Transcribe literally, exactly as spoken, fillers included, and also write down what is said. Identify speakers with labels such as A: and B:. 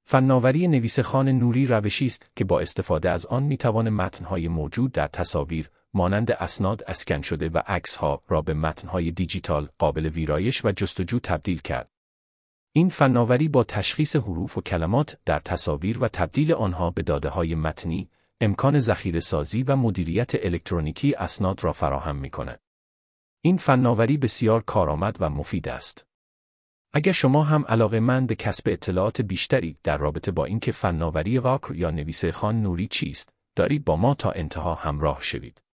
A: فناوری نویسخوان نوری روشی است که با استفاده از آن میتوان متن‌های موجود در تصاویر، مانند اسناد اسکن شده و عکس‌ها را به متن‌های دیجیتال قابل ویرایش و جستجو تبدیل کرد. این فناوری با تشخیص حروف و کلمات در تصاویر و تبدیل آنها به داده‌های متنی، امکان ذخیره‌سازی و مدیریت الکترونیکی اسناد را فراهم می‌کند. این فناوری بسیار کارآمد و مفید است. اگر شما هم علاقه‌مند به کسب اطلاعات بیشتری در رابطه با اینکه فناوری واکر یا نویسخوان نوری چیست، دارید با ما تا انتها همراه شوید.